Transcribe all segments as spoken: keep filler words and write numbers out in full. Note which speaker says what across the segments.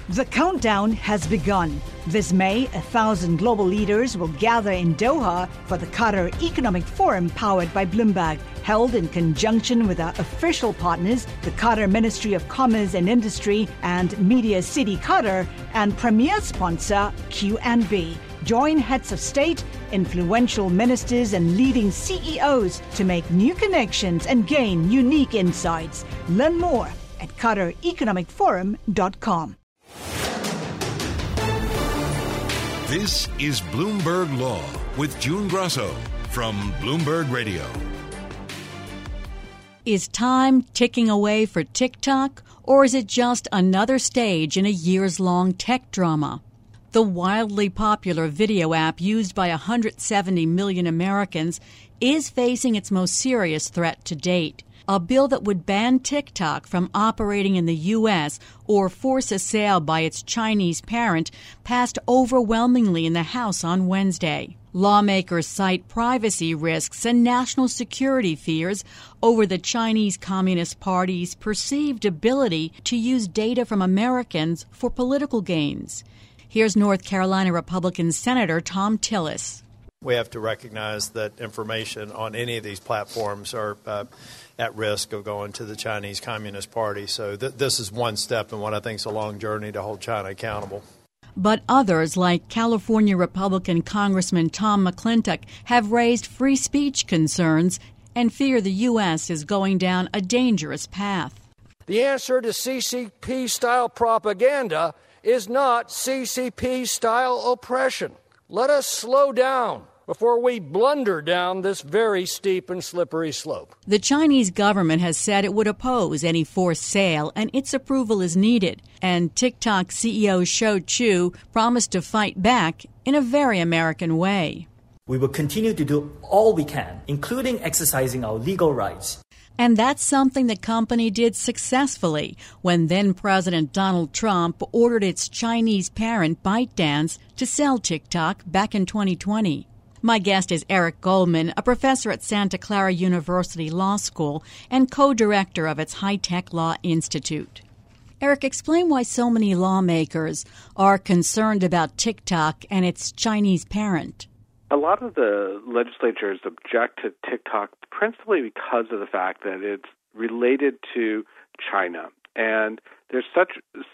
Speaker 1: The countdown has begun. This May, a thousand global leaders will gather in Doha for the Qatar Economic Forum powered by Bloomberg, held in conjunction with our official partners, the Qatar Ministry of Commerce and Industry and Media City Qatar, and premier sponsor Q and B. Join heads of state, influential ministers, and leading C E Os to make new connections and gain unique insights. Learn more at qatar economic forum dot com.
Speaker 2: This is Bloomberg Law with June Grasso from Bloomberg Radio.
Speaker 3: Is time ticking away for TikTok, or is it just another stage in a years-long tech drama? The wildly popular video app used by one hundred seventy million Americans is facing its most serious threat to date. A bill that would ban TikTok from operating in the U S or force a sale by its Chinese parent passed overwhelmingly in the House on Wednesday. Lawmakers cite privacy risks and national security fears over the Chinese Communist Party's perceived ability to use data from Americans for political gains. Here's North Carolina Republican Senator Thom Tillis.
Speaker 4: We have to recognize that information on any of these platforms are uh, at risk of going to the Chinese Communist Party. So th- this is one step in what I think is a long journey to hold China accountable.
Speaker 3: But others, like California Republican Congressman Tom McClintock, have raised free speech concerns and fear the U S is going down a dangerous path.
Speaker 5: The answer to C C P-style propaganda is not C C P-style oppression. Let us slow down before we blunder down this very steep and slippery slope.
Speaker 3: The Chinese government has said it would oppose any forced sale, and its approval is needed. And TikTok C E O Shou Chew promised to fight back in a very American way.
Speaker 6: We will continue to do all we can, including exercising our legal rights.
Speaker 3: And that's something the company did successfully when then-President Donald Trump ordered its Chinese parent ByteDance to sell TikTok back in twenty twenty. My guest is Eric Goldman, a professor at Santa Clara University Law School and co-director of its High-Tech Law Institute. Eric, explain why so many lawmakers are concerned about TikTok and its Chinese parent.
Speaker 7: A lot of the legislatures object to TikTok principally because of the fact that it's related to China. And there's such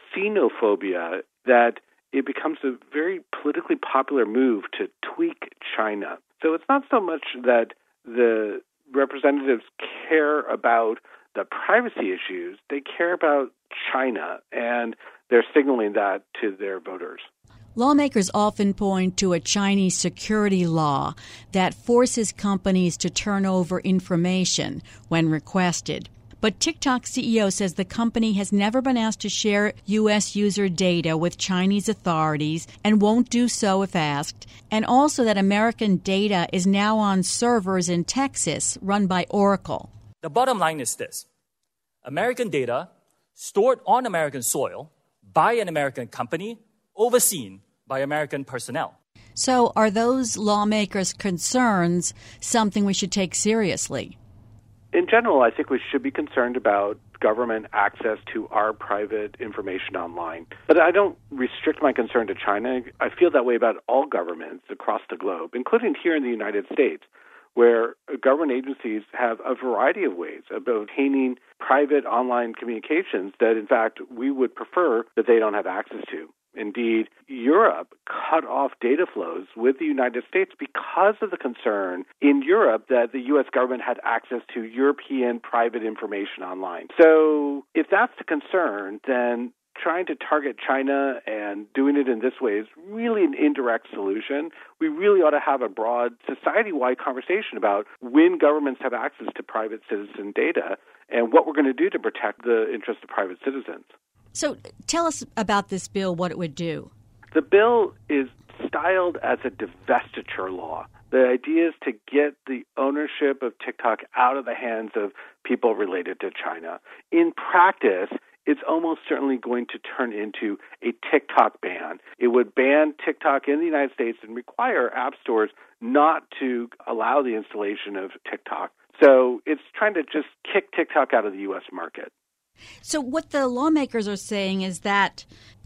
Speaker 7: xenophobia that it becomes a very politically popular move to tweak China. So it's not so much that the representatives care about the privacy issues, they care about China, and they're signaling that to their voters.
Speaker 3: Lawmakers often point to a Chinese security law that forces companies to turn over information when requested. But TikTok C E O says the company has never been asked to share U S user data with Chinese authorities and won't do so if asked, and also that American data is now on servers in Texas run by Oracle.
Speaker 8: The bottom line is this. American data stored on American soil by an American company overseen by American personnel.
Speaker 3: So are those lawmakers' concerns something we should take seriously?
Speaker 7: In general, I think we should be concerned about government access to our private information online. But I don't restrict my concern to China. I feel that way about all governments across the globe, including here in the United States, where government agencies have a variety of ways of obtaining private online communications that, in fact, we would prefer that they don't have access to. Indeed, Europe cut off data flows with the United States because of the concern in Europe that the U S government had access to European private information online. So if that's the concern, then trying to target China and doing it in this way is really an indirect solution. We really ought to have a broad society-wide conversation about when governments have access to private citizen data and what we're going to do to protect the interests of private citizens.
Speaker 3: So tell us about this bill, what it would do.
Speaker 7: The bill is styled as a divestiture law. The idea is to get the ownership of TikTok out of the hands of people related to China. In practice, it's almost certainly going to turn into a TikTok ban. It would ban TikTok in the United States and require app stores not to allow the installation of TikTok. So it's trying to just kick TikTok out of the U S market.
Speaker 3: So what the lawmakers are saying is that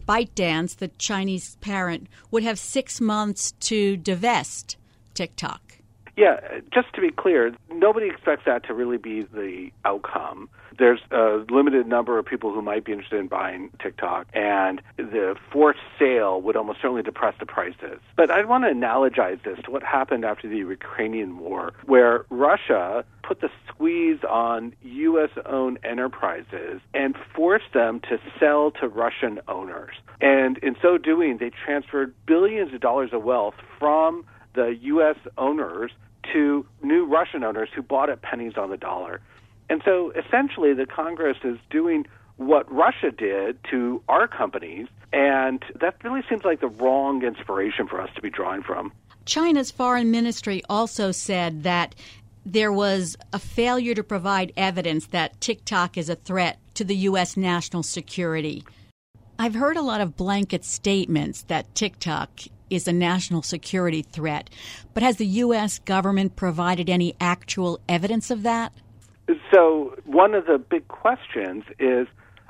Speaker 3: ByteDance, the Chinese parent, would have six months to divest TikTok.
Speaker 7: Yeah, just to be clear, nobody expects that to really be the outcome. There's a limited number of people who might be interested in buying TikTok, and the forced sale would almost certainly depress the prices. But I'd want to analogize this to what happened after the Ukrainian war, where Russia put the squeeze on U S-owned enterprises and forced them to sell to Russian owners. And in so doing, they transferred billions of dollars of wealth from the U S owners to new Russian owners who bought at pennies on the dollar. And so essentially the Congress is doing what Russia did to our companies, and that really seems like the wrong inspiration for us to be drawing from.
Speaker 3: China's foreign ministry also said that there was a failure to provide evidence that TikTok is a threat to the U S national security. I've heard a lot of blanket statements that TikTok is a national security threat, but has the U S government provided any actual evidence of that?
Speaker 7: So one of the big questions is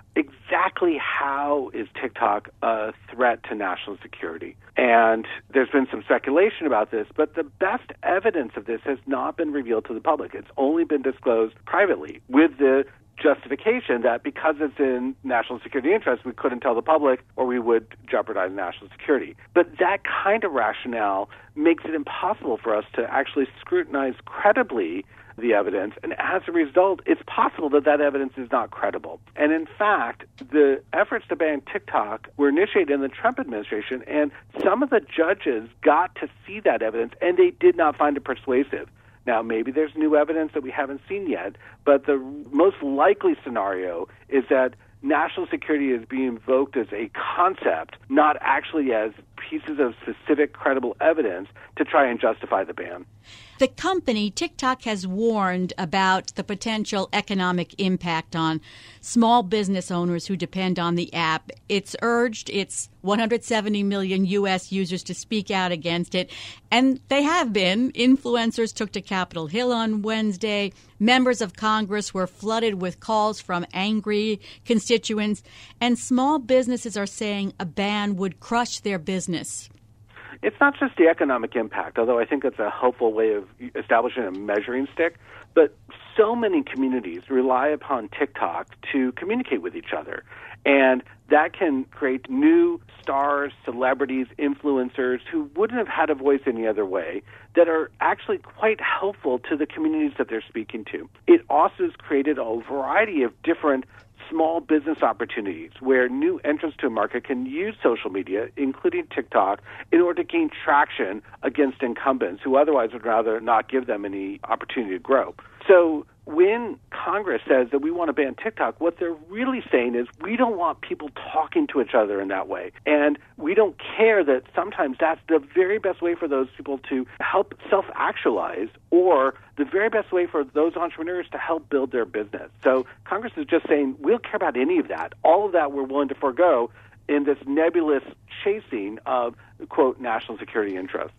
Speaker 7: exactly how is TikTok a threat to national security? And there's been some speculation about this, but the best evidence of this has not been revealed to the public. It's only been disclosed privately with the justification that because it's in national security interest, we couldn't tell the public or we would jeopardize national security. But that kind of rationale makes it impossible for us to actually scrutinize credibly the evidence, and as a result, it's possible that that evidence is not credible. And in fact, the efforts to ban TikTok were initiated in the Trump administration, and some of the judges got to see that evidence, and they did not find it persuasive. Now, maybe there's new evidence that we haven't seen yet, but the most likely scenario is that national security is being invoked as a concept, not actually as pieces of specific credible evidence to try and justify the ban.
Speaker 3: The company, TikTok, has warned about the potential economic impact on small business owners who depend on the app. It's urged its one hundred seventy million U S users to speak out against it, and they have been. Influencers took to Capitol Hill on Wednesday. Members of Congress were flooded with calls from angry constituents, and small businesses are saying a ban would crush their business.
Speaker 7: It's not just the economic impact, although I think it's a helpful way of establishing a measuring stick, but so many communities rely upon TikTok to communicate with each other. And that can create new stars, celebrities, influencers who wouldn't have had a voice any other way that are actually quite helpful to the communities that they're speaking to. It also has created a variety of different small business opportunities where new entrants to a market can use social media, including TikTok, in order to gain traction against incumbents who otherwise would rather not give them any opportunity to grow. So when Congress says that we want to ban TikTok, what they're really saying is we don't want people talking to each other in that way. And we don't care that sometimes that's the very best way for those people to help self-actualize, or the very best way for those entrepreneurs to help build their business. So Congress is just saying we don't care about any of that. All of that we're willing to forego in this nebulous chasing of, quote, national security interest.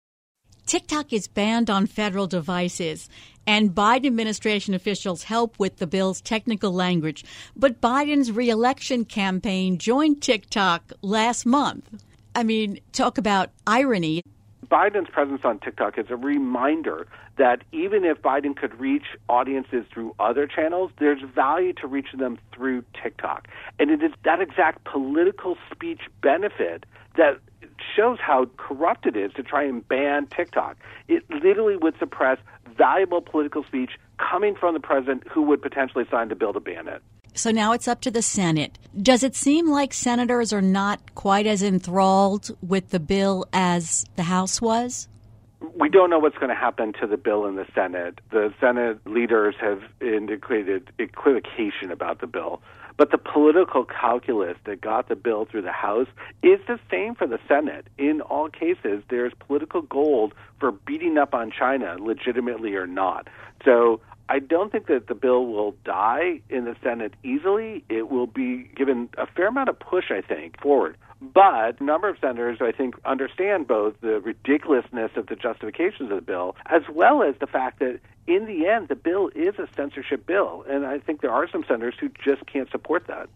Speaker 3: TikTok is banned on federal devices, and Biden administration officials help with the bill's technical language. But Biden's re-election campaign joined TikTok last month. I mean, talk about irony.
Speaker 7: Biden's presence on TikTok is a reminder that even if Biden could reach audiences through other channels, there's value to reaching them through TikTok. And it is that exact political speech benefit that shows how corrupt it is to try and ban TikTok. It literally would suppress valuable political speech coming from the president who would potentially sign the bill to ban it.
Speaker 3: So now it's up to the Senate. Does it seem like senators are not quite as enthralled with the bill as the House was?
Speaker 7: We don't know what's going to happen to the bill in the Senate. The Senate leaders have indicated equivocation about the bill. But the political calculus that got the bill through the House is the same for the Senate. In all cases, there's political gold for beating up on China, legitimately or not. So I don't think that the bill will die in the Senate easily. It will be given a fair amount of push, I think, forward. But a number of senators, I think, understand both the ridiculousness of the justifications of the bill, as well as the fact that in the end, the bill is a censorship bill. And I think there are some senators who just can't support that.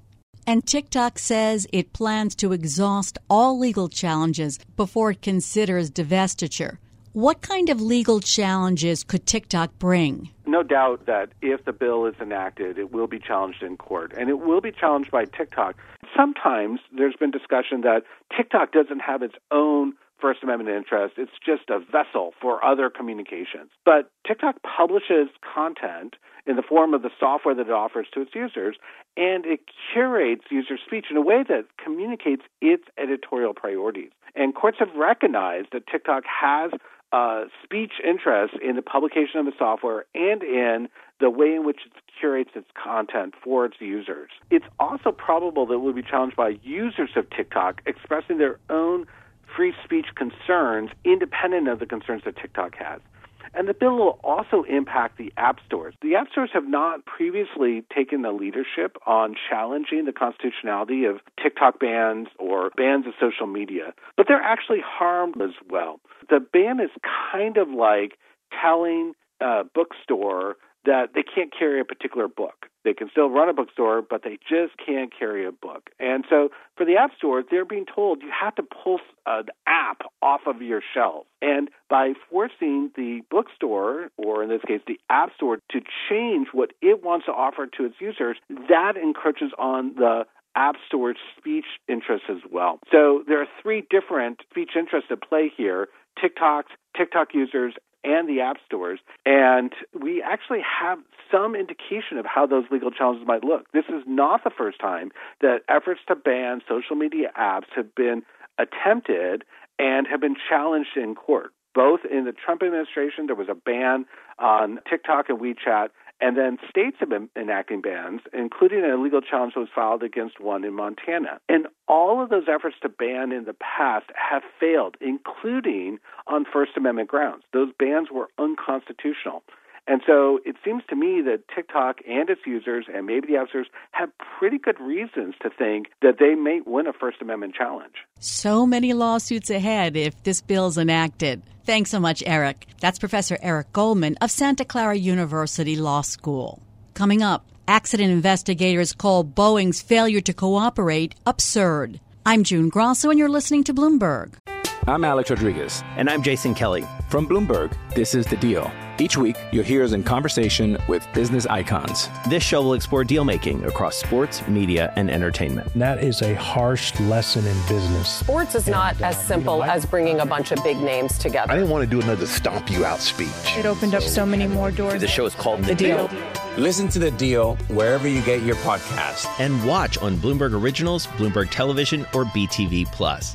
Speaker 3: And TikTok says it plans to exhaust all legal challenges before it considers divestiture. What kind of legal challenges could TikTok bring?
Speaker 7: No doubt that if the bill is enacted, it will be challenged in court, and it will be challenged by TikTok. Sometimes there's been discussion that TikTok doesn't have its own First Amendment interest. It's just a vessel for other communications. But TikTok publishes content in the form of the software that it offers to its users, and it curates user speech in a way that communicates its editorial priorities. And courts have recognized that TikTok has uh, speech interests in the publication of the software and in the way in which it curates its content for its users. It's also probable that it will be challenged by users of TikTok expressing their own free speech concerns independent of the concerns that TikTok has. And the bill will also impact the app stores. The app stores have not previously taken the leadership on challenging the constitutionality of TikTok bans or bans of social media, but they're actually harmed as well. The ban is kind of like telling a bookstore that they can't carry a particular book. They can still run a bookstore, but they just can't carry a book. And so for the app store, they're being told you have to pull an app off of your shelves. And by forcing the bookstore, or in this case the app store, to change what it wants to offer to its users, that encroaches on the App Store's speech interests as well. So there are three different speech interests at play here: TikTok, TikTok users, and the app stores. And we actually have some indication of how those legal challenges might look. This is not the first time that efforts to ban social media apps have been attempted and have been challenged in court. Both in the Trump administration, there was a ban on TikTok and WeChat, and then states have been enacting bans, including a legal challenge that was filed against one in Montana. And all of those efforts to ban in the past have failed, including on First Amendment grounds. Those bans were unconstitutional. And so it seems to me that TikTok and its users, and maybe the users, have pretty good reasons to think that they may win a First Amendment challenge.
Speaker 3: So many lawsuits ahead if this bill's enacted. Thanks so much, Eric. That's Professor Eric Goldman of Santa Clara University Law School. Coming up, accident investigators call Boeing's failure to cooperate absurd. I'm June Grosso, and you're listening to Bloomberg.
Speaker 9: I'm Alex Rodriguez.
Speaker 10: And I'm Jason Kelly.
Speaker 9: From Bloomberg, this is The Deal. Each week, you'll hear us in conversation with business icons.
Speaker 10: This show will explore deal-making across sports, media, and entertainment.
Speaker 11: That is a harsh lesson in business.
Speaker 12: Sports is not as simple as bringing a bunch of big names together.
Speaker 13: I didn't want to do another stomp you out speech.
Speaker 14: It opened up so many more doors.
Speaker 10: The show is called
Speaker 14: The,
Speaker 10: the
Speaker 14: Deal.
Speaker 10: Deal.
Speaker 9: Listen to The Deal wherever you get your podcast.
Speaker 10: And watch on Bloomberg Originals, Bloomberg Television, or B T V Plus.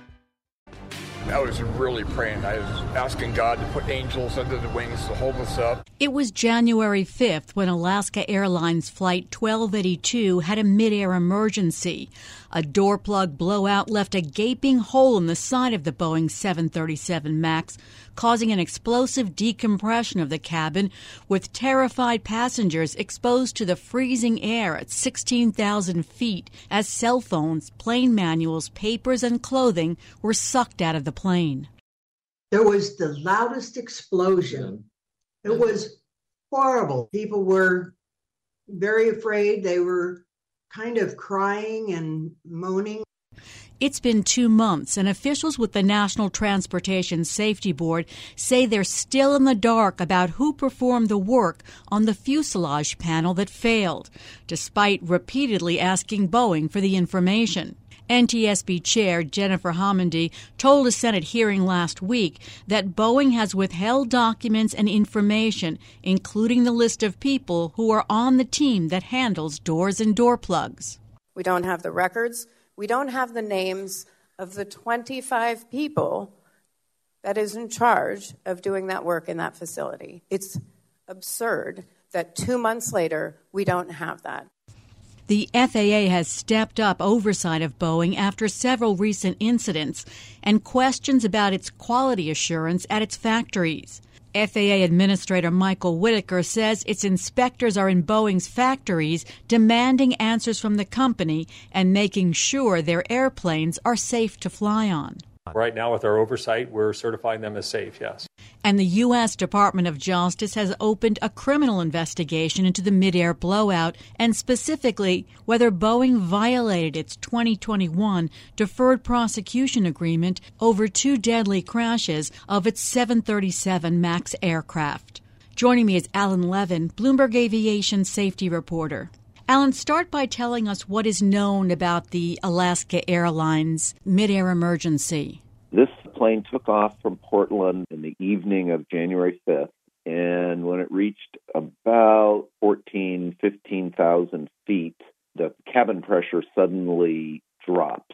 Speaker 15: I was really praying. I was asking God to put angels under the wings to hold us up.
Speaker 3: It was January fifth when Alaska Airlines Flight twelve eighty-two had a mid-air emergency. A door plug blowout left a gaping hole in the side of the Boeing seven thirty-seven MAX, causing an explosive decompression of the cabin, with terrified passengers exposed to the freezing air at sixteen thousand feet as cell phones, plane manuals, papers, and clothing were sucked out of the plane.
Speaker 16: There was the loudest explosion. It was horrible. People were very afraid. They were kind of crying and moaning.
Speaker 3: It's been two months, and officials with the National Transportation Safety Board say they're still in the dark about who performed the work on the fuselage panel that failed, despite repeatedly asking Boeing for the information. N T S B Chair Jennifer Homendy told a Senate hearing last week that Boeing has withheld documents and information, including the list of people who are on the team that handles doors and door plugs.
Speaker 17: We don't have the records. We don't have the names of the twenty-five people that is in charge of doing that work in that facility. It's absurd that two months later, we don't have that.
Speaker 3: The F A A has stepped up oversight of Boeing after several recent incidents and questions about its quality assurance at its factories. F A A Administrator Michael Whitaker says its inspectors are in Boeing's factories demanding answers from the company and making sure their airplanes are safe to fly on.
Speaker 18: Right now, with our oversight, we're certifying them as safe, yes.
Speaker 3: And the U S Department of Justice has opened a criminal investigation into the mid-air blowout and specifically whether Boeing violated its twenty twenty-one deferred prosecution agreement over two deadly crashes of its seven thirty-seven MAX aircraft. Joining me is Alan Levin, Bloomberg Aviation safety reporter. Alan, start by telling us what is known about the Alaska Airlines mid-air emergency.
Speaker 18: This plane took off from Portland in the evening of January fifth, and when it reached about fourteen, fifteen thousand feet, the cabin pressure suddenly dropped.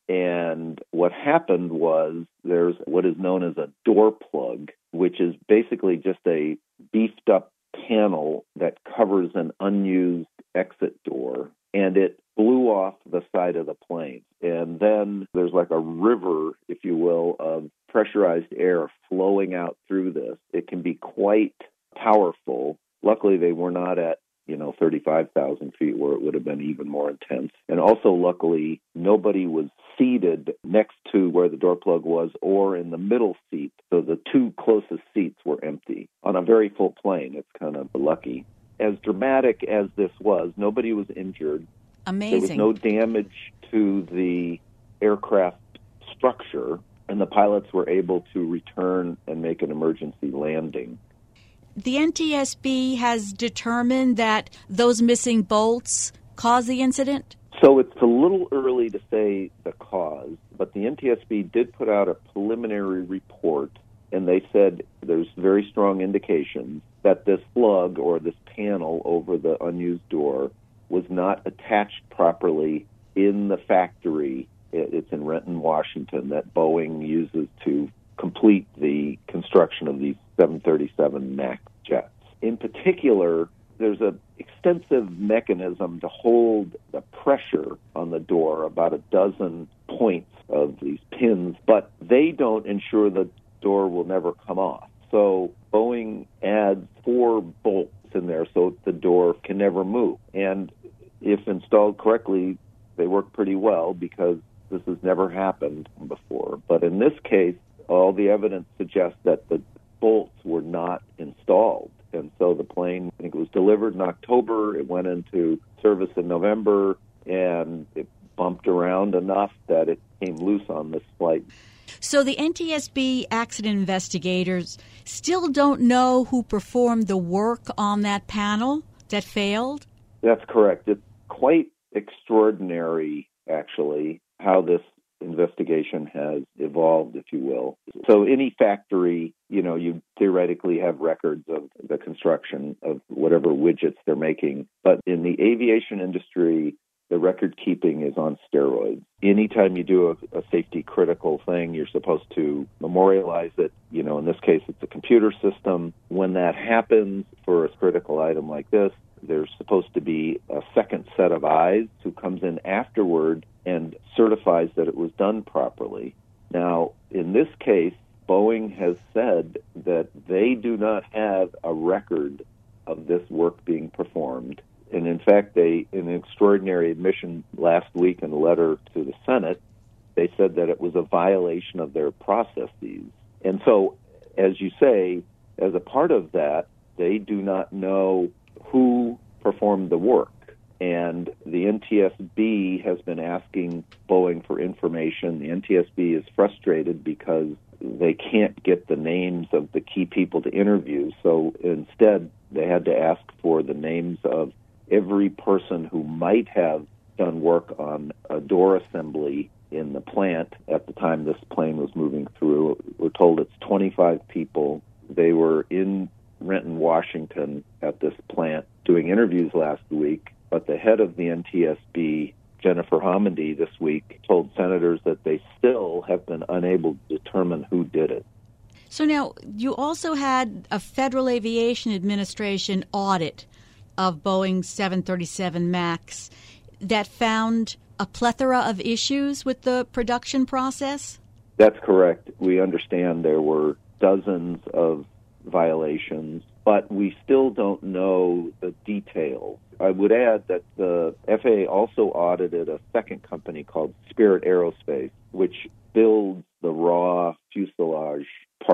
Speaker 18: And what happened was there's what is known as a door plug, which is basically just a beefed-up panel that covers an unused exit door, and it blew off the side of the plane. And then there's like a river, if you will, of pressurized air flowing out through this. It can be quite powerful. Luckily, they were not at, you know, thirty-five thousand feet where it would have been even more intense. And also, luckily, nobody was seated next to where the door plug was or in the middle seat. So the two closest seats were empty. On a very full plane, it's kind of lucky. As dramatic as this was, nobody was injured.
Speaker 3: Amazing.
Speaker 18: There was no damage to the aircraft structure, and the pilots were able to return and make an emergency landing.
Speaker 3: The N T S B has determined that those missing bolts caused the incident?
Speaker 18: So it's a little early to say the cause, but the N T S B did put out a preliminary report, and they said there's very strong indications that this plug or this panel over the unused door was not attached properly in the factory. It's in Renton, Washington, that Boeing uses to complete the construction of these seven thirty-seven MAX jets. In particular, there's an extensive mechanism to hold the pressure on the door, about a dozen points of these pins, but they don't ensure the door will never come off. So Boeing adds four bolts in there so the door can never move. And if installed correctly, they work pretty well because this has never happened before. But in this case, all the evidence suggests that the bolts were not installed. And so the plane, I think it was delivered in October, it went into service in November, and it bumped around enough that it came loose on this flight.
Speaker 3: So the N T S B accident investigators still don't know who performed the work on that panel that failed?
Speaker 18: That's correct. It's quite extraordinary, actually, how this investigation has evolved, if you will. So any factory, you know, you theoretically have records of the construction of whatever widgets they're making. But in the aviation industry, the record keeping is on steroids. Anytime you do a, a safety critical thing, you're supposed to memorialize it. You know, in this case, it's a computer system. When that happens for a critical item like this, there's supposed to be a second set of eyes who comes in afterward and certifies that it was done properly. Now, in this case, Boeing has said that they do not have a record of this work being performed. And in fact, they, in an extraordinary admission last week in a letter to the Senate, they said that it was a violation of their processes. And so, as you say, as a part of that, they do not know who performed the work. And the N T S B has been asking Boeing for information. The N T S B is frustrated because they can't get the names of the key people to interview. So instead, they had to ask for the names of every person who might have done work on a door assembly in the plant at the time this plane was moving through. We're told it's twenty-five people. They were in Renton, Washington at this plant doing interviews last week, but the head of the N T S B, Jennifer Homendy, this week told senators that they still have been unable to determine who did it.
Speaker 3: So now, you also had a Federal Aviation Administration audit of Boeing seven thirty-seven MAX that found a plethora of issues with the production process?
Speaker 18: That's correct. We understand there were dozens of violations, but we still don't know the details. I would add that the F A A also audited a second company called Spirit Aerospace, which builds the raw fuselage parts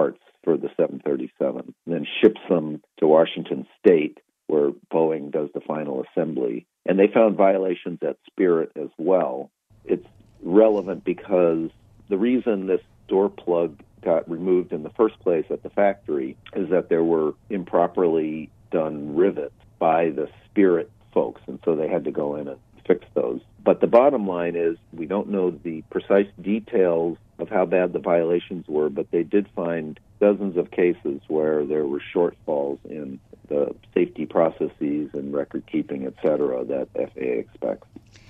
Speaker 18: for the seven thirty-seven, and then ships them to Washington State, where Boeing does the final assembly. And they found violations at Spirit as well. It's relevant because the reason this door plug got removed in the first place at the factory is that there were improperly done rivets by the Spirit folks, and so they had to go in and fix those. But the bottom line is we don't know the precise details of how bad the violations were, but they did find dozens of cases where there were shortfalls in the safety processes and record keeping, et cetera, that F A A expects.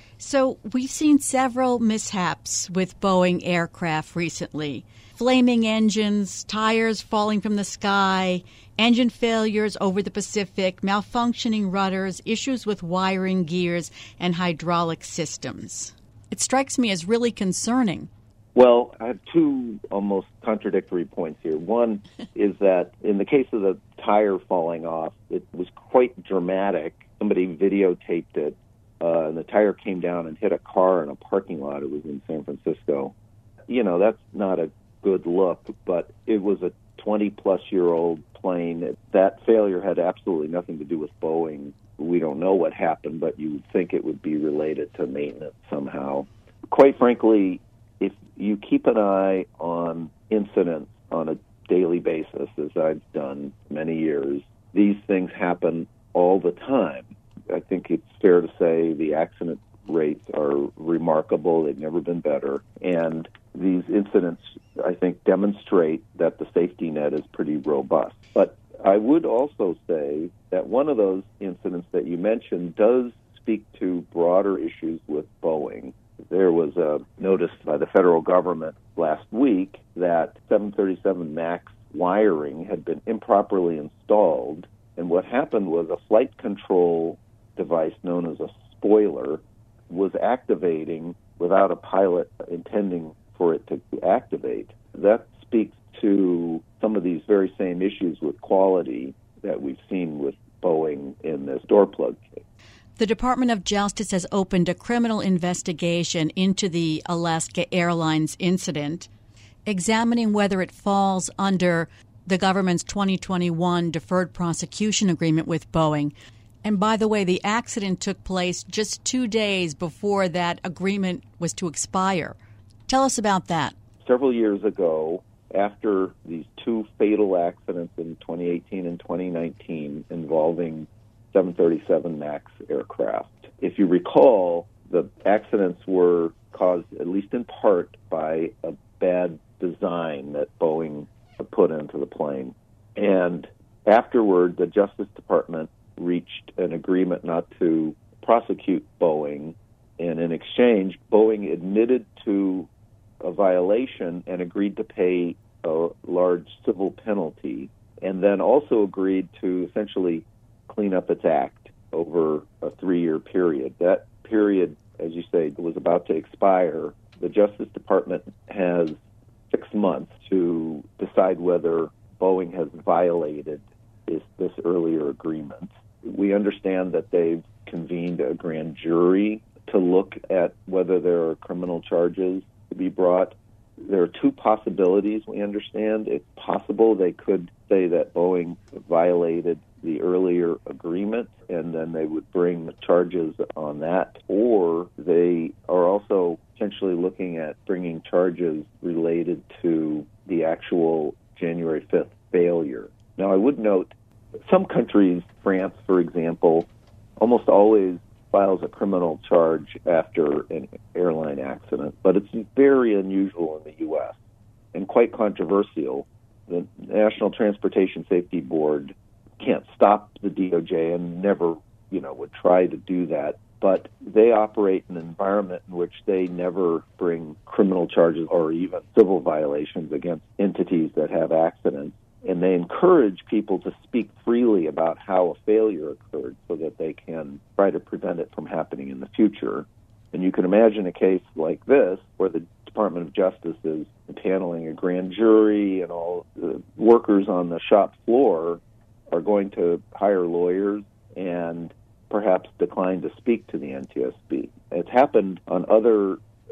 Speaker 3: So we've seen several mishaps with Boeing aircraft recently. Flaming engines, tires falling from the sky, engine failures over the Pacific, malfunctioning rudders, issues with wiring gears and hydraulic systems. It strikes me as really concerning.
Speaker 18: Well, I have two almost contradictory points here. One is that in the case of the tire falling off, it was quite dramatic. Somebody videotaped it, uh, and the tire came down and hit a car in a parking lot. It was in San Francisco. You know, that's not a good look, but it was a twenty-plus-year-old plane. That failure had absolutely nothing to do with Boeing. We don't know what happened, but you would think it would be related to maintenance somehow. Quite frankly, if you keep an eye on incidents on a daily basis, as I've done many years, these things happen all the time. I think it's fair to say the accident rates are remarkable. They've never been better. And these incidents, I think, demonstrate that the safety net is pretty robust. But I would also say that one of those incidents that you mentioned does speak to broader issues with Boeing. There was a notice by the federal government last week that seven thirty-seven MAX wiring had been improperly installed, and what happened was a flight control device known as a spoiler was activating without a pilot intending for it to activate. That speaks to some of these very same issues with quality that we've seen with Boeing in this door plug case.
Speaker 3: The Department of Justice has opened a criminal investigation into the Alaska Airlines incident, examining whether it falls under the government's twenty twenty-one deferred prosecution agreement with Boeing. And by the way, the accident took place just two days before that agreement was to expire. Tell us about that.
Speaker 18: Several years ago, after these two fatal accidents in twenty eighteen and twenty nineteen involving seven thirty-seven MAX aircraft. If you recall, the accidents were caused, at least in part, by a bad design that Boeing put into the plane. And afterward, the Justice Department reached an agreement not to prosecute Boeing, and in exchange, Boeing admitted to a violation and agreed to pay a large civil penalty, and then also agreed to essentially clean up its act over a three-year period. That period, as you say, was about to expire. The Justice Department has six months to decide whether Boeing has violated this, this earlier agreement. We understand that they've convened a grand jury to look at whether there are criminal charges to be brought. There are two possibilities, we understand. It's possible they could say that Boeing violated the earlier agreement, and then they would bring charges on that. Or they are also potentially looking at bringing charges related to the actual January fifth failure. Now, I would note some countries, France, for example, almost always files a criminal charge after an airline accident, but it's very unusual in the U S and quite controversial. The National Transportation Safety Board can't stop the D O J and never, you know, would try to do that, but they operate in an environment in which they never bring criminal charges or even civil violations against entities that have accidents. And they encourage people to speak freely about how a failure occurred so that they can try to prevent it from happening in the future. And you can imagine a case like this where the Department of Justice is paneling a grand jury and all the workers on the shop floor are going to hire lawyers and perhaps decline to speak to the N T S B. It's happened on other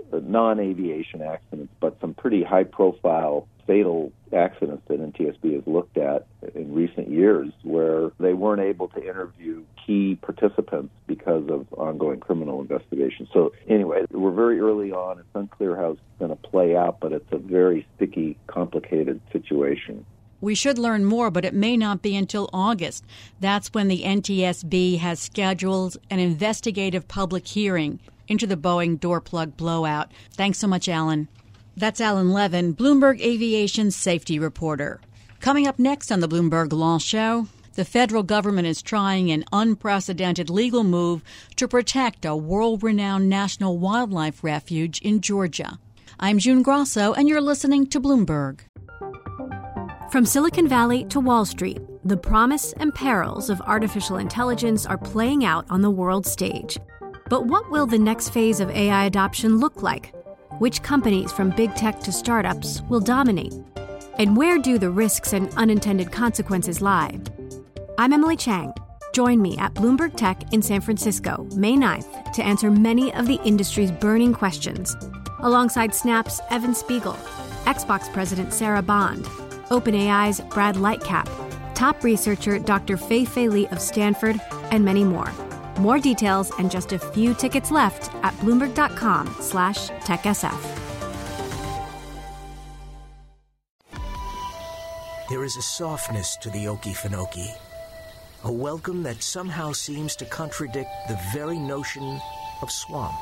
Speaker 18: non-aviation accidents, but some pretty high-profile fatal accidents that N T S B has looked at in recent years where they weren't able to interview key participants because of ongoing criminal investigations. So anyway, we're very early on. It's unclear how it's going to play out, but it's a very sticky, complicated situation.
Speaker 3: We should learn more, but it may not be until August. That's when the N T S B has scheduled an investigative public hearing into the Boeing door plug blowout. Thanks so much, Alan. That's Alan Levin, Bloomberg Aviation safety reporter. Coming up next on the Bloomberg Law Show, the federal government is trying an unprecedented legal move to protect a world-renowned national wildlife refuge in Georgia. I'm June Grosso, and you're listening to Bloomberg.
Speaker 19: From Silicon Valley to Wall Street, the promise and perils of artificial intelligence are playing out on the world stage. But what will the next phase of A I adoption look like? Which companies, from big tech to startups, will dominate? And where do the risks and unintended consequences lie? I'm Emily Chang. Join me at Bloomberg Tech in San Francisco, May ninth, to answer many of the industry's burning questions, alongside Snap's Evan Spiegel, Xbox President Sarah Bond, OpenAI's Brad Lightcap, top researcher Doctor Fei-Fei Li of Stanford, and many more. More details and just a few tickets left at Bloomberg.com slash TechSF.
Speaker 20: There is a softness to the Okefenokee, a welcome that somehow seems to contradict the very notion of swamp.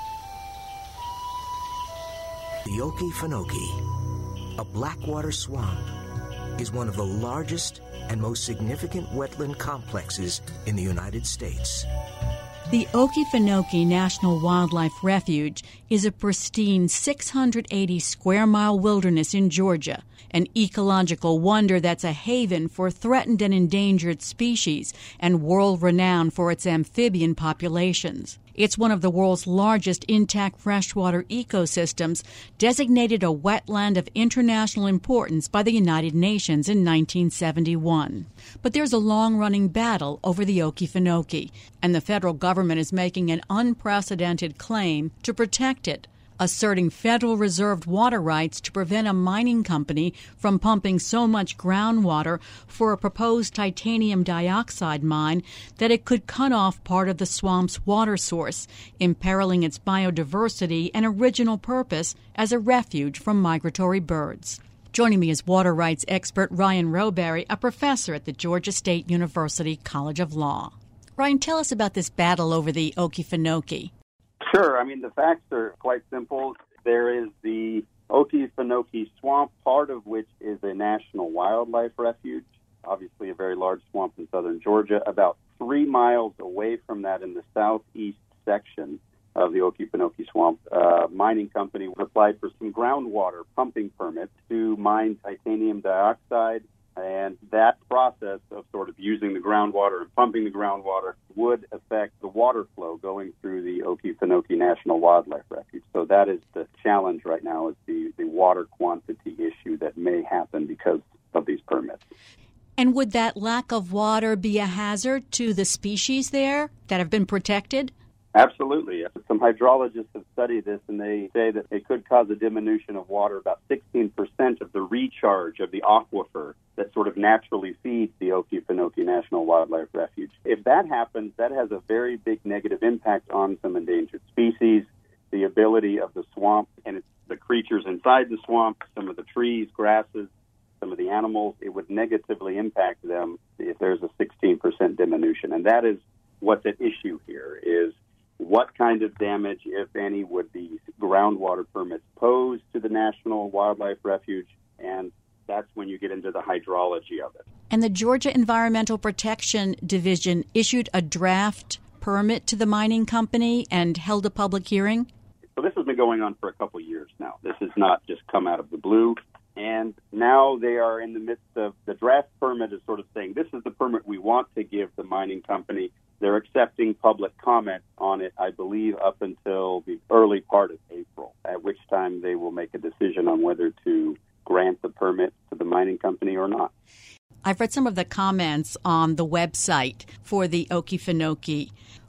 Speaker 20: The Okefenokee, a blackwater swamp, is one of the largest and most significant wetland complexes in the United States.
Speaker 3: The Okefenokee National Wildlife Refuge is a pristine six hundred eighty square mile wilderness in Georgia, an ecological wonder that's a haven for threatened and endangered species and world-renowned for its amphibian populations. It's one of the world's largest intact freshwater ecosystems, designated a wetland of international importance by the United Nations in nineteen seventy-one. But there's a long-running battle over the Okefenokee, and the federal government is making an unprecedented claim to protect it, asserting federal reserved water rights to prevent a mining company from pumping so much groundwater for a proposed titanium dioxide mine that it could cut off part of the swamp's water source, imperiling its biodiversity and original purpose as a refuge from migratory birds. Joining me is water rights expert Ryan Roberry, a professor at the Georgia State University College of Law. Ryan, tell us about this battle over the Okefenokee.
Speaker 21: Sure. I mean, the facts are quite simple. There is the Okefenokee Swamp, part of which is a national wildlife refuge, obviously a very large swamp in southern Georgia. About three miles away from that in the southeast section of the Okefenokee Swamp, a mining company applied for some groundwater pumping permits to mine titanium dioxide. And that process of sort of using the groundwater and pumping the groundwater would affect the water flow going through the Okefenokee National Wildlife Refuge. So that is the challenge right now, is the, the water quantity issue that may happen because of these permits.
Speaker 3: And would that lack of water be a hazard to the species there that have been protected?
Speaker 21: Absolutely. Some hydrologists have studied this, and they say that it could cause a diminution of water, about sixteen percent of the recharge of the aquifer that sort of naturally feeds the Okefenokee National Wildlife Refuge. If that happens, that has a very big negative impact on some endangered species, the ability of the swamp and it's the creatures inside the swamp, some of the trees, grasses, some of the animals. It would negatively impact them if there's a sixteen percent diminution. And that is what's at issue here, is what kind of damage, if any, would these groundwater permits pose to the National Wildlife Refuge? And that's when you get into the hydrology of it.
Speaker 3: And the Georgia Environmental Protection Division issued a draft permit to the mining company and held a public hearing?
Speaker 21: So this has been going on for a couple of years now. This has not just come out of the blue. And now they are in the midst of the draft permit is sort of saying, this is the permit we want to give the mining company. They're accepting public comment on it, I believe, up until the early part of April, at which time they will make a decision on whether to grant the permit to the mining company or not.
Speaker 3: I've read some of the comments on the website for the Okefenokee.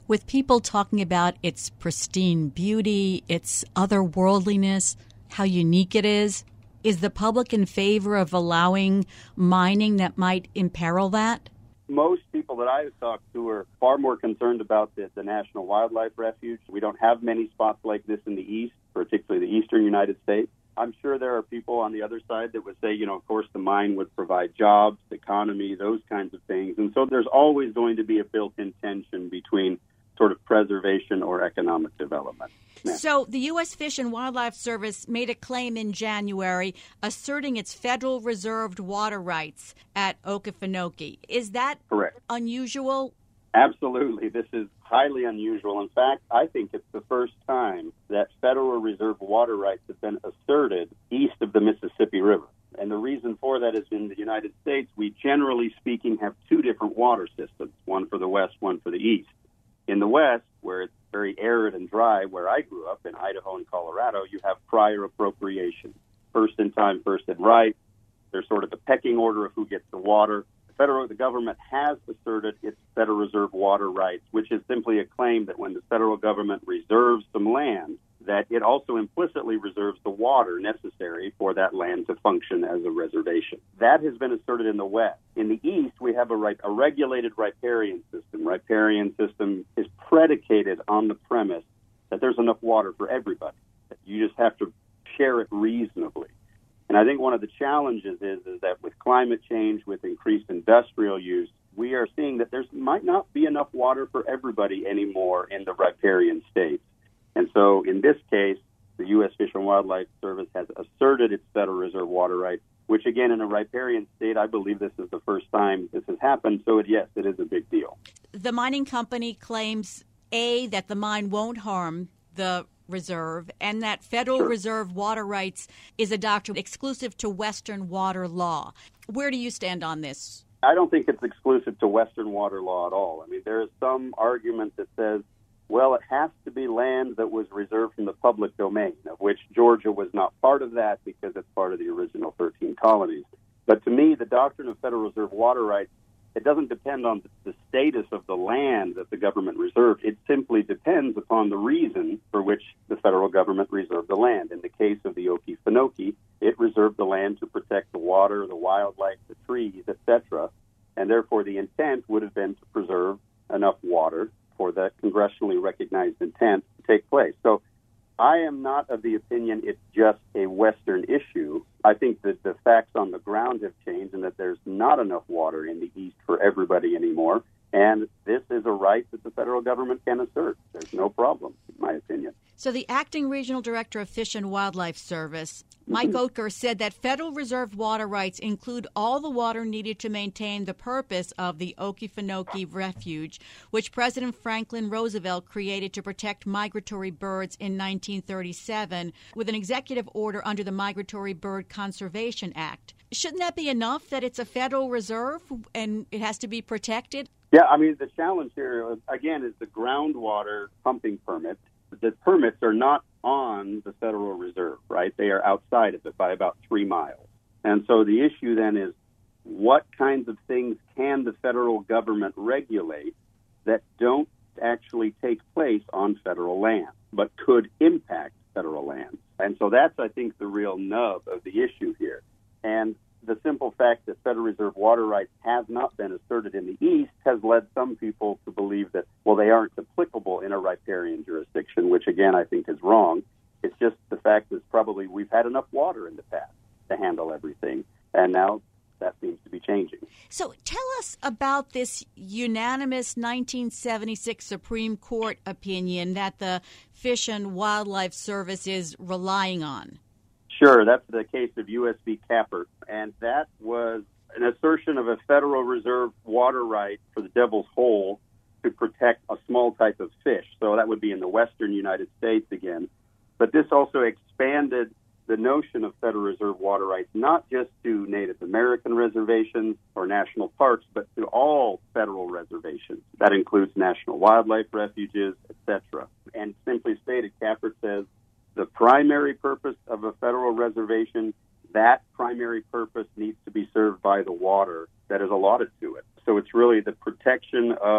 Speaker 3: With people talking about its pristine beauty, its otherworldliness, how unique it is, is the public in favor of allowing mining that might imperil that?
Speaker 21: Most people that I've talked to are far more concerned about the, the National Wildlife Refuge. We don't have many spots like this in the east, particularly the eastern United States. I'm sure there are people on the other side that would say, you know, of course, the mine would provide jobs, economy, those kinds of things. And so there's always going to be a built-in tension between sort of preservation or economic development. Yeah.
Speaker 3: So the U S Fish and Wildlife Service made a claim in January asserting its federal reserved water rights at Okefenokee. Is that
Speaker 21: correct?
Speaker 3: Unusual?
Speaker 21: Absolutely. This is highly unusual. In fact, I think it's the first time that Federal Reserve water rights have been asserted east of the Mississippi River. And the reason for that is in the United States, we generally speaking have two different water systems, one for the west, one for the east. In the west, where it's very arid and dry, where I grew up in Idaho and Colorado, you have prior appropriation. First in time, first in right. There's sort of a pecking order of who gets the water. The federal, the government has asserted its Federal Reserve water rights, which is simply a claim that when the federal government reserves some land, that it also implicitly reserves the water necessary for that land to function as a reservation. That has been asserted in the West. In the East, we have a, right, a regulated riparian system. Riparian system is predicated on the premise that there's enough water for everybody. You just have to share it reasonably. And I think one of the challenges is, is that with climate change, with increased industrial use, we are seeing that there might not be enough water for everybody anymore in the riparian states. And so in this case, the U S Fish and Wildlife Service has asserted its Federal Reserve water rights, which again, in a riparian state, I believe this is the first time this has happened. So it, yes, it is a big deal.
Speaker 3: The mining company claims, A, that the mine won't harm the reserve, and that Federal
Speaker 21: Sure.
Speaker 3: Reserve water rights is a doctrine exclusive to Western water law. Where do you stand on this?
Speaker 21: I don't think it's exclusive to Western water law at all. I mean, there is some argument that says, well, it has to be land that was reserved from the public domain, of which Georgia was not part of that because it's part of the original thirteen colonies. But to me, the doctrine of Federal Reserve water rights, it doesn't depend on the status of the land that the government reserved. It simply depends upon the reason for which the federal government reserved the land. In the case of the Okefenokee, it reserved the land to protect the water, the wildlife, the trees, et cetera. And therefore, the intent would have been to preserve enough water for that congressionally recognized intent to take place. So I am not of the opinion it's just a Western issue. I think that the facts on the ground have changed and that there's not enough water in the East for everybody anymore. And this is a right that the federal government can assert. There's no problem, in my opinion.
Speaker 3: So the acting regional director of Fish and Wildlife Service, Mike Oetker, said that Federal Reserve water rights include all the water needed to maintain the purpose of the Okefenokee Refuge, which President Franklin Roosevelt created to protect migratory birds in nineteen thirty-seven with an executive order under the Migratory Bird Conservation Act. Shouldn't that be enough that it's a Federal Reserve and it has to be protected?
Speaker 21: Yeah, I mean, the challenge here, again, is the groundwater pumping permit. The permits are not on the Federal Reserve, right? They are outside of it by about three miles. And so the issue then is what kinds of things can the federal government regulate that don't actually take place on federal land, but could impact federal land? And so that's, I think, the real nub of the issue here. And the simple fact that Federal Reserve water rights have not been asserted in the East has led some people to believe that, well, they aren't applicable in a riparian jurisdiction, which, again, I think is wrong. It's just the fact that probably we've had enough water in the past to handle everything, and now that seems to be changing.
Speaker 3: So tell us about this unanimous nineteen seventy-six Supreme Court opinion that the Fish and Wildlife Service is relying on.
Speaker 21: Sure, that's the case of U S v. Capper, and that was an assertion of a Federal Reserve water right for the Devil's Hole to protect a small type of fish. So that would be in the western United States again. But this also expanded the notion of Federal Reserve water rights, not just to Native American reservations or national parks, but to all federal reservations. That includes national wildlife refuges, et cetera. And simply stated, Capper says, the primary purpose of a federal reservation, that primary purpose needs to be served by the water that is allotted to it. So it's really the protection of the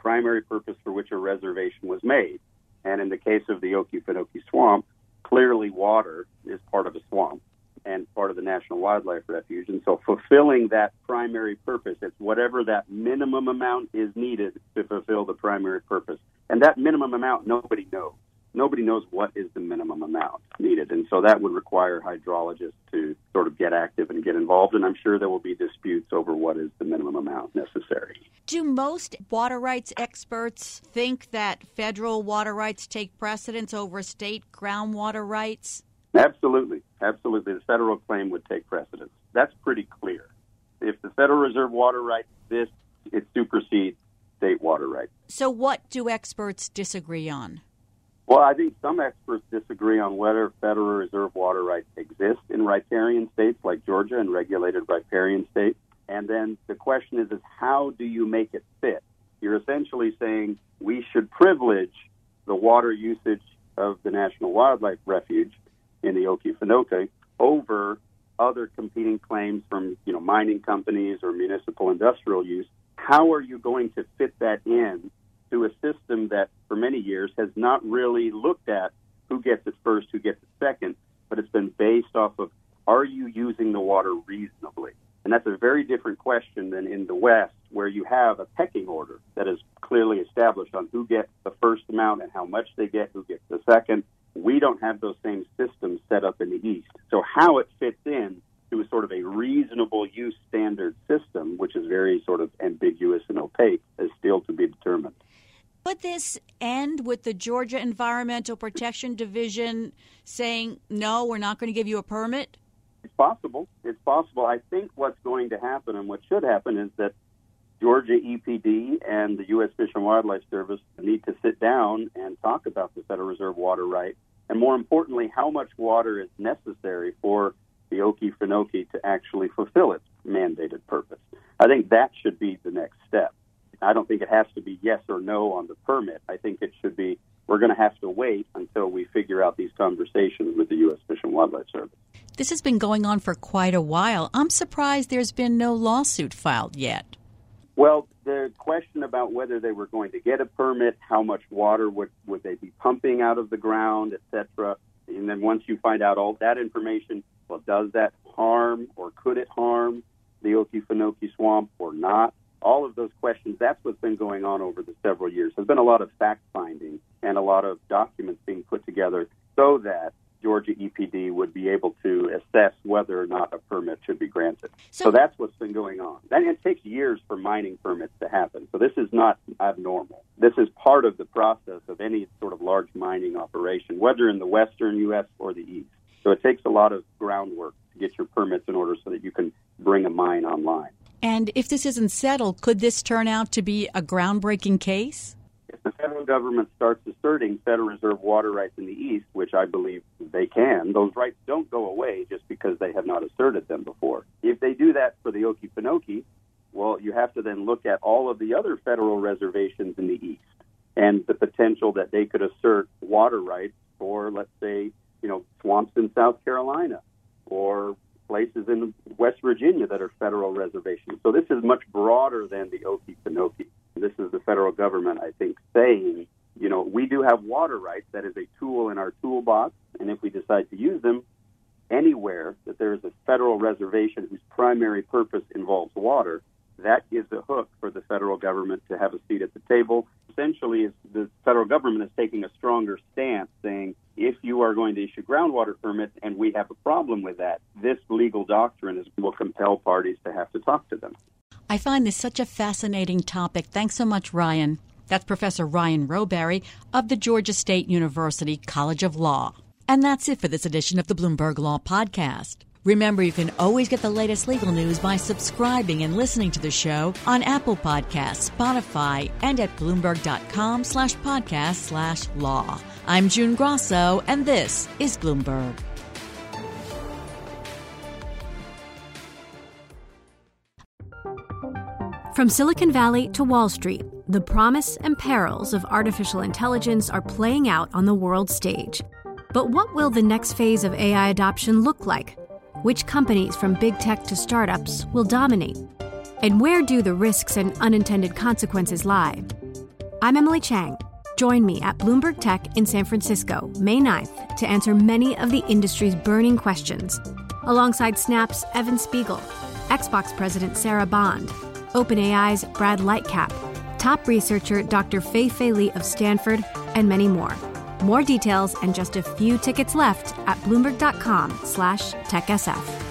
Speaker 21: primary purpose for which a reservation was made. And in the case of the Okefenokee Swamp, clearly water is part of a swamp and part of the National Wildlife Refuge. And so fulfilling that primary purpose, it's whatever that minimum amount is needed to fulfill the primary purpose. And that minimum amount, nobody knows. Nobody knows what is the minimum amount needed. And so that would require hydrologists to sort of get active and get involved. And I'm sure there will be disputes over what is the minimum amount necessary.
Speaker 3: Do most water rights experts think that federal water rights take precedence over state groundwater rights?
Speaker 21: Absolutely. Absolutely. The federal claim would take precedence. That's pretty clear. If the Federal Reserve water rights exist, it supersedes state water rights.
Speaker 3: So what do experts disagree on?
Speaker 21: Well, I think some experts disagree on whether Federal Reserve water rights exist in riparian states like Georgia and regulated riparian states. And then the question is, is how do you make it fit? You're essentially saying we should privilege the water usage of the National Wildlife Refuge in the Okefenokee over other competing claims from, you know, mining companies or municipal industrial use. How are you going to fit that in to a system that for many years has not really looked at who gets it first, who gets it second, but it's been based off of, are you using the water reasonably? And that's a very different question than in the West, where you have a pecking order that is clearly established on who gets the first amount and how much they get, who gets the second. We don't have those same systems set up in the East. So how it fits in to a sort of a reasonable use standard system, which is very sort of ambiguous and opaque, is still to be determined.
Speaker 3: Would this end with the Georgia Environmental Protection Division saying, no, we're not going to give you a permit?
Speaker 21: It's possible. It's possible. I think what's going to happen and what should happen is that Georgia E P D and the U S Fish and Wildlife Service need to sit down and talk about the Federal Reserve water right, and more importantly, how much water is necessary for the Okefenokee to actually fulfill its mandated purpose. I think that should be the next step. I don't think it has to be yes or no on the permit. I think it should be we're going to have to wait until we figure out these conversations with the U S Fish and Wildlife Service.
Speaker 3: This has been going on for quite a while. I'm surprised there's been no lawsuit filed yet.
Speaker 21: Well, the question about whether they were going to get a permit, how much water would, would they be pumping out of the ground, et cetera. And then once you find out all that information, well, does that harm or could it harm the Okefenokee Swamp or not? All of those questions, that's what's been going on over the several years. There's been a lot of fact-finding and a lot of documents being put together so that Georgia E P D would be able to assess whether or not a permit should be granted. So, so that's what's been going on. And it takes years for mining permits to happen. So this is not abnormal. This is part of the process of any sort of large mining operation, whether in the western U S or the east. So it takes a lot of groundwork to get your permits in order so that you can bring a mine online.
Speaker 3: And if this isn't settled, could this turn out to be a groundbreaking case?
Speaker 21: If the federal government starts asserting Federal Reserve water rights in the East, which I believe they can, those rights don't go away just because they have not asserted them before. If they do that for the Okefenokee, well, you have to then look at all of the other federal reservations in the East and the potential that they could assert water rights for, let's say, you know, swamps in South Carolina or places in West Virginia that are federal reservations. So this is much broader than the Okefenokee. This is the federal government, I think, saying, you know, we do have water rights. That is a tool in our toolbox. And if we decide to use them anywhere that there is a federal reservation whose primary purpose involves water, that gives a hook for the federal government to have a seat at the table. Essentially, the federal government is taking a stronger stance, saying, if you are going to issue groundwater permits and we have a problem with that, this legal doctrine is, will compel parties to have to talk to them.
Speaker 3: I find this such a fascinating topic. Thanks so much, Ryan. That's Professor Ryan Roberry of the Georgia State University College of Law. And that's it for this edition of the Bloomberg Law Podcast. Remember, you can always get the latest legal news by subscribing and listening to the show on Apple Podcasts, Spotify, and at Bloomberg.com slash podcast slash law. I'm June Grosso, and this is Bloomberg.
Speaker 19: From Silicon Valley to Wall Street, the promise and perils of artificial intelligence are playing out on the world stage. But what will the next phase of A I adoption look like? Which companies, from big tech to startups, will dominate? And where do the risks and unintended consequences lie? I'm Emily Chang. Join me at Bloomberg Tech in San Francisco, May ninth, to answer many of the industry's burning questions, alongside Snap's Evan Spiegel, Xbox President Sarah Bond, OpenAI's Brad Lightcap, top researcher Doctor Fei Fei Li of Stanford, and many more. More details and just a few tickets left at bloomberg.com slash techsf.